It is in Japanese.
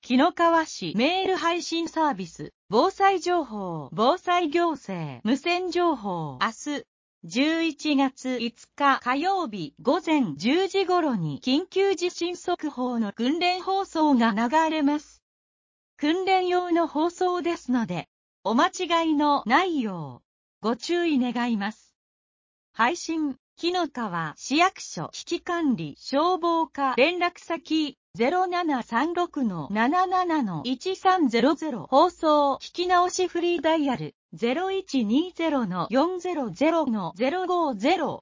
紀の川市メール配信サービス、防災情報、防災行政、無線情報、明日、11月5日火曜日午前10時頃に緊急地震速報の訓練放送が流れます。訓練用の放送ですので、お間違いのないよう、ご注意願います。配信、紀の川市役所危機管理消防課連絡先、0736-77-1300 放送聞き直しフリーダイヤル、0120-400-050